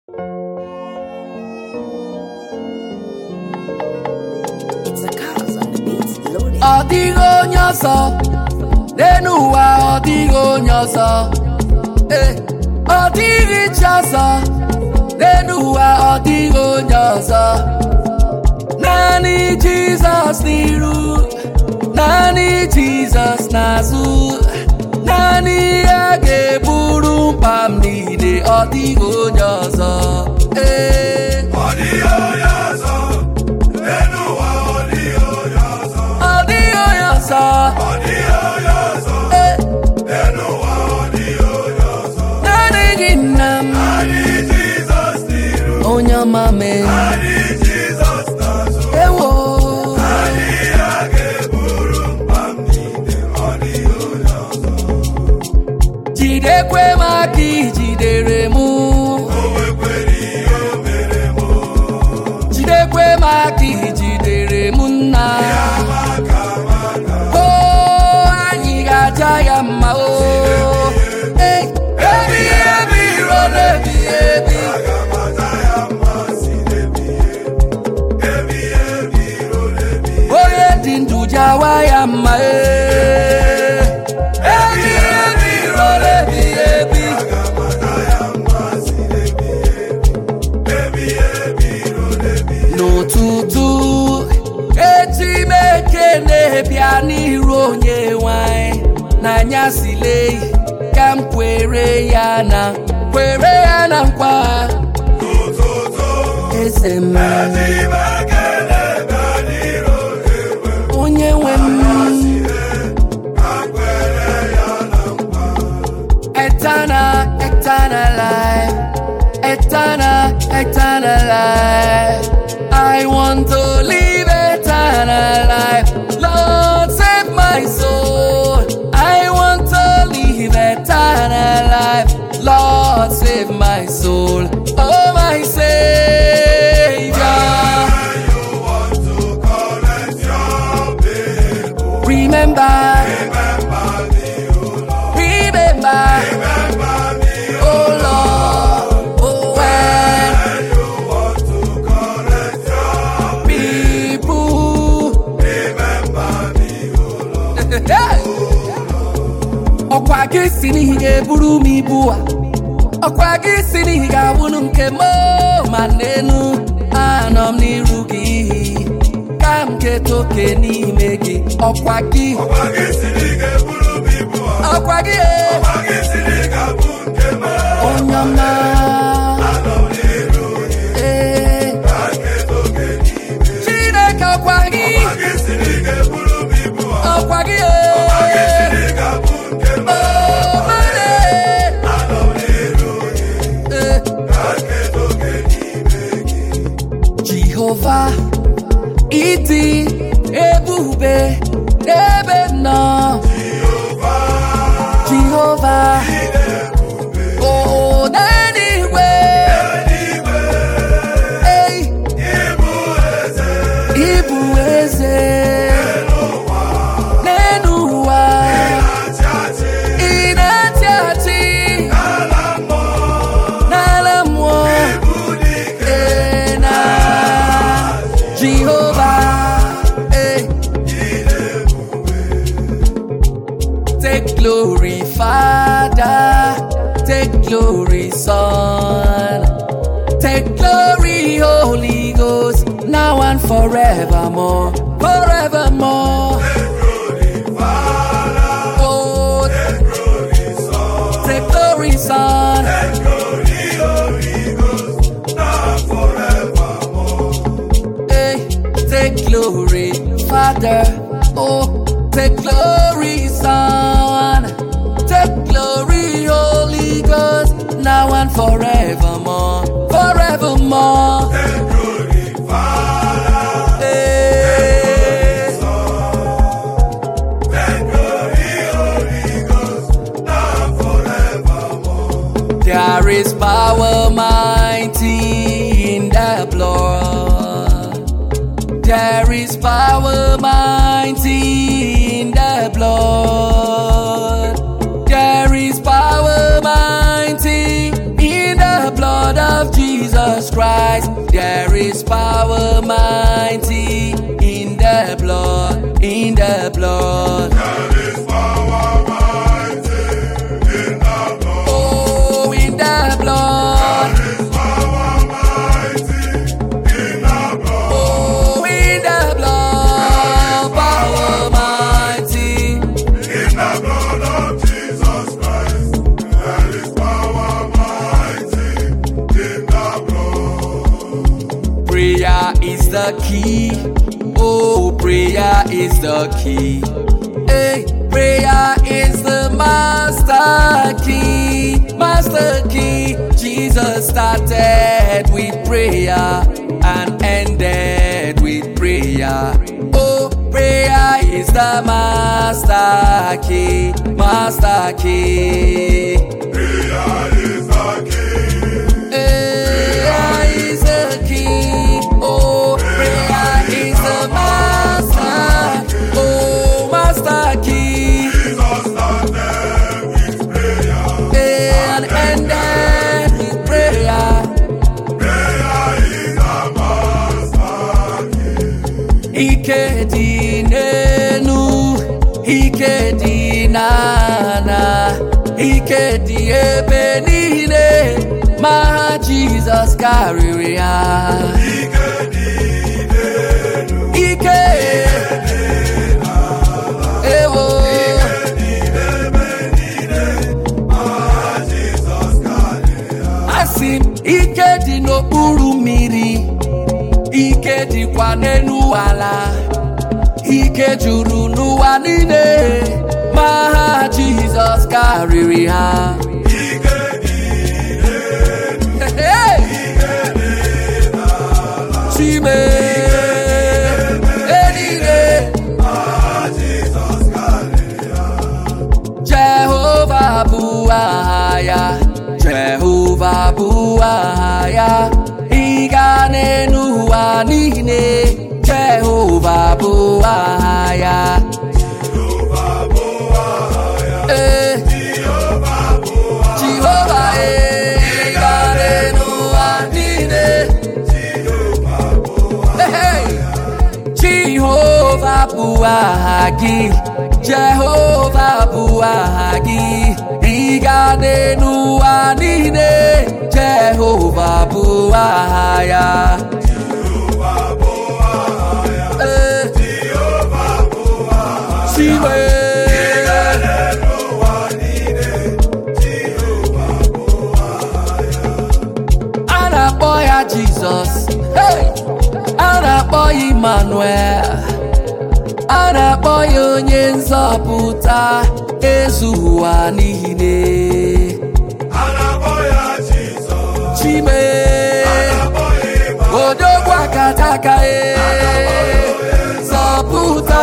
It's a cause on the beats loaded. Ọdịghị onye ọzọ n'elu ụwa, ọdịghị onye ọzọ. Ọdịghị chi ọzọ n'elu ụwa, ọdịghị onye ọzọ. Naanị Jizọs n'iru, naanị Jizọs n'azụ. Naanị ya ga-eburu mkpa m niile, ọdịghị onye ọzọ. Ọdịghị onye ọzọ n'elu ụwa, ọdịghị onye ọzọ. Ọdịghị onye ọzọ. Ọdịghị onye ọzọ n'elu ụwa, ọdịghị onye ọzọ. Naanị gị nna m, Naanị Jizọs n'iru, onye ọma mee. naanị Jizọs n'azụ. Ewo. Naanị ya ga-eburu mkpa m niile, ọdịghị onye ọzọ. Jidekwe m aka ijidere mụ, O nwekwara ihe o mere mụ, jidekwe m aka ijidere mụ nna. maka O anyị ga-aja ya mma o. Ebighị ebi ruo n'ebighị ebi. aga m aja ya mma si n'ebighị ebi, ebighị ebi ruo n'ebighị ebi. Onye dị ndụ jawa ya mma ebighị ebi ruo n'ebighị ebi. Aga m aja ya mma si n'ebighị ebi, ebighị ebi ruo n'ebighị ebi. N'ụtụtụ echi m ekele bịa n'iru onye nwanyị n'anyasị lee ka m kwere ya na nkwa N'ụtụtụ eze m, eji m ekele bịa n'iru onye nwe m. ka m kwere ya na nkwa. Eternal life, eternal life. I want to live eternal life. Lord, save my soul. I want to live eternal life. Lord, save my soul. Oh, my Savior. When you want to correct your people, Remember, remember me, O Lord. remember, Remember me, O oh Lord. Oh, when when you want to correct your people. remember me, O Lord. Ọkwa gị si n'ihi ga-eburu m ibu a, ọkwa gị si n'ihi ga-abụrụ nke m ma n'enu anọ m n'iru gị ka m keta oke n'ime gị. Ọkwa gị, Ọkwa gị si na ị ga-eburu m ibu a, ọkwa gị ọkwa gị si na ị ga-abụ nke m. onye ọma. Anọ m n'iru gị, Ee, ka nketa oke n'ime gị. Chineke ọkwa gị, Ọkwa gị si na ị ga-eburu m ibu a, ọkwa gị ọkwa gị si na ị ga-abụ nke m. Omane. Anọ m n'iru gị, Ee, ka nketa oke n'ime gị. Jehova ịdị ebube n'ebe m nọ. Jehova o n'eluigwe, ei, ịbụ eze n'elu ụwa, ị na-achị achị n'ala mmụọ. Na Jehovah, take glory, Father, take glory, Son, take glory, Holy Ghost, now and forevermore, forevermore. Oh, take glory, Son. Hey, take glory, Father. Oh, take glory, Son. Take glory, Holy Ghost, now and forevermore, forevermore. Hey, there is power mighty in the blood. There is power mighty in the blood. There is power mighty in the blood of Jesus. Jesus Christ. There is power mighty in the blood, in the blood. There is power mighty in the blood. Oh, in the blood. There is power mighty in the blood. Oh, in the blood. Power mighty. In the blood of Jesus Christ, there is power mighty in the blood. Prayer is the key. Oh, prayer is the key. Hey, prayer is the master key. Master key. Jesus started with prayer and ended with prayer. Oh, prayer is the master key. Master key. Prayer is the key. Prayer is the key. Oh, prayer is the master. Oh, master key. Jesus started with prayer. And ended with prayer. Prayer is the master key. Ike di n'enu, ike di n'ana, ike di ebe niile, ma Jesus karịrị ya. Ike ewo. Asị m, ike dị n'okpuru mmiri, ike dịkwa n'elu ala, ike juru n'ụwa niile, ma ha Jizọs karịrị ha. Hey! Chime eluigwe, Jehova bụ aha ya, Jehova bụ aha ya, ịga n'elu ụwa niile, Jehova bụ aha ya. Jehova ịga n'elu ụwa niile. Hey! Jehova bụ aha gị, Jehova bụ aha gị, ịga n'elu ụwa niile, Jehova bụ aha ya. Chime a na-akpọ ya Jizọs, hey! A na-akpọ ya Emmanuel, a na-akpọ ya onye nzọpụta ezu ụwa niile. Chime odogwu akataka zọpụta.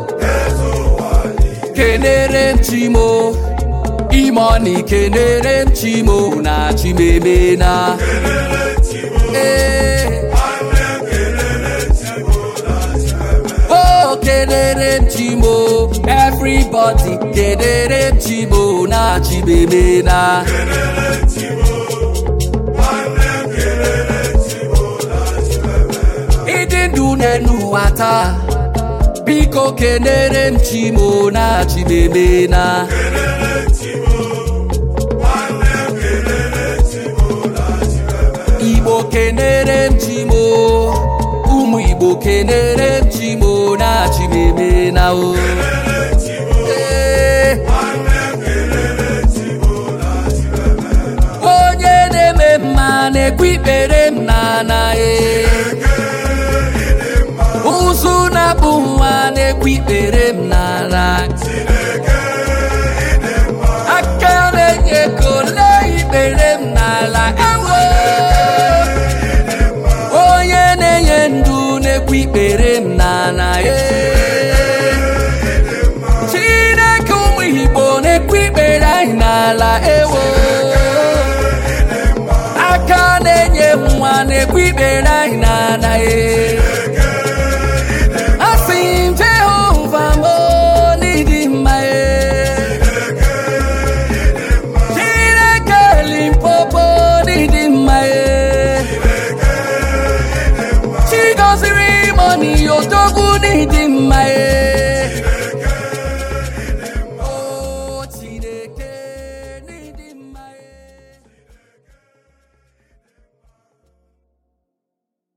Kenere m Chimo, Imoni kenere m Chimo na Chimemena. Oh, kenere m Chimo, everybody kenere m Chimo na Chimemena. Ịdị ndụ n'elu ụwa taa, biko kenere m Chimo na Chimemena. Igbo kenere m Chimo, ụmụ Igbo kenere m Chimo na Chimemena o. Onye na-eme mma na-ekwe ikpere m n'ala ụzụ na-abụ nwa na-ekwe ikpere m n'ala. Aka na-enye ego lee ikpere m n'ala. Ewo! Onye na-enye ndụ na-ekwe ikpere m n'ala. Chineke ụmụ Igbo na-ekwe ikpere anyị n'ala. Ewo! Aka na-enye nwa na-ekwe ikpere anyị n'ala. Asị m Jehova m n'ịdị mma. Chineke Limpopo n'ịdị mma. odogwu n'ịdị mma